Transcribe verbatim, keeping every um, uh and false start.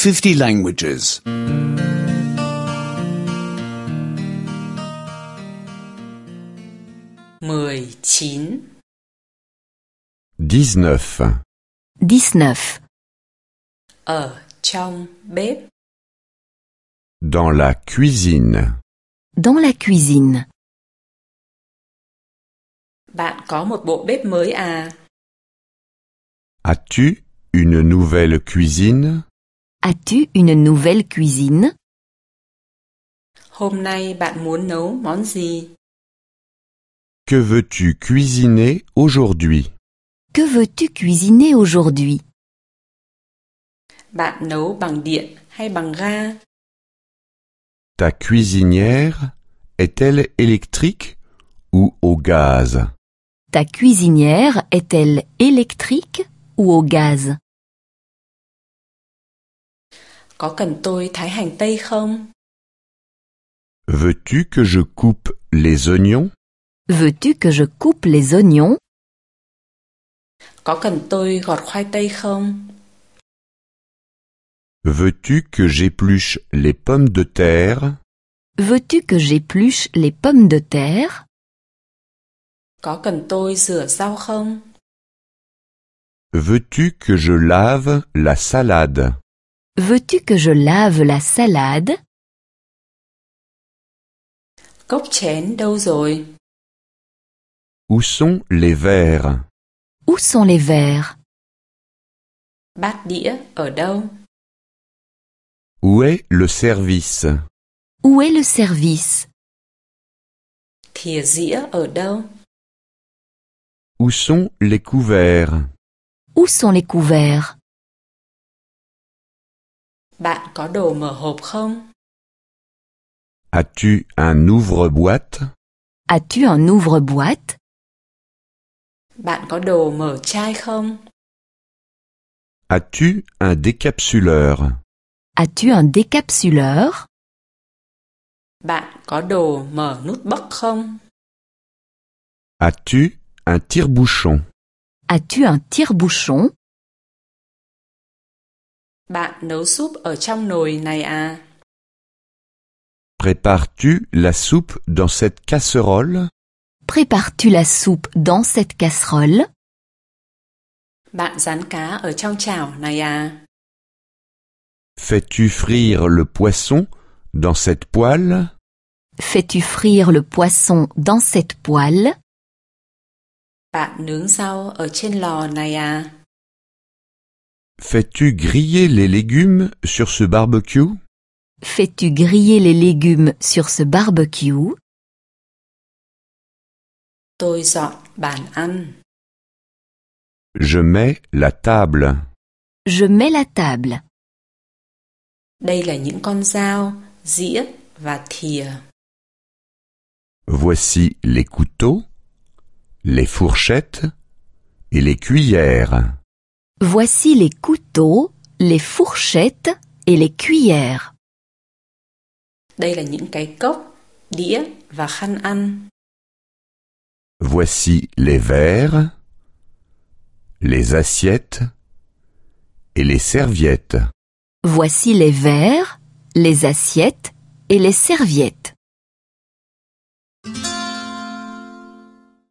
fifty languages. mười chín. dix-neuf. dix-neuf. Ở trong bếp. Dans la cuisine. Dans la cuisine. Bạn có một bộ bếp mới à? As-tu une nouvelle cuisine? As-tu une nouvelle cuisine? Hôm nay bạn muốn nấu món gì? Que veux-tu cuisiner aujourd'hui? Que veux-tu cuisiner aujourd'hui? Bạn nấu bằng điện hay bằng ga? Ta cuisinière est-elle électrique ou au gaz? Ta cuisinière est-elle électrique ou au gaz? Có cần tôi thái hành tây không? Veux-tu que je coupe les oignons? Veux-tu que je coupe les oignons? Có cần tôi gọt khoai tây không? Veux-tu que j'épluche les pommes de terre? Veux-tu que j'épluche les pommes de terre? Có cần tôi rửa rau không? Veux-tu que je lave la salade? Veux-tu que je lave la salade? Cốc chén đâu rồi? Où sont les verres? Où sont les verres? Bát đĩa ở đâu? Où est le service? Où est le service? Thìa dĩa ở đâu? Où sont les couverts? Où sont les couverts? Bạn có đồ mở hộp không? As-tu un ouvre-boîte? As-tu un ouvre-boîte? Bạn có đồ mở chai không? As-tu un décapsuleur? As-tu un décapsuleur? Bạn có đồ mở nút bấc không? As-tu un tire-bouchon? As-tu un tire-bouchon? Bạn nấu súp ở trong nồi này à? Prépares-tu la soupe dans cette casserole? Prépares-tu la soupe dans cette casserole? Bạn rán cá ở trong chảo này à? Fais-tu frire le poisson dans cette poêle? Fais-tu frire le poisson dans cette poêle? Bạn nướng rau ở trên lò này à? Fais-tu griller les légumes sur ce barbecue? Fais-tu griller les légumes sur ce barbecue? Tôi dọn bàn ăn. Je mets la table. Je mets la table. Đây là những con dao, dĩa và thìa. Voici les couteaux, les fourchettes et les cuillères. Voici les couteaux, les fourchettes et les cuillères. Đây là những cái cốc, đĩa và khăn ăn. Voici les verres, les assiettes et les serviettes. Voici les verres, les assiettes et les serviettes.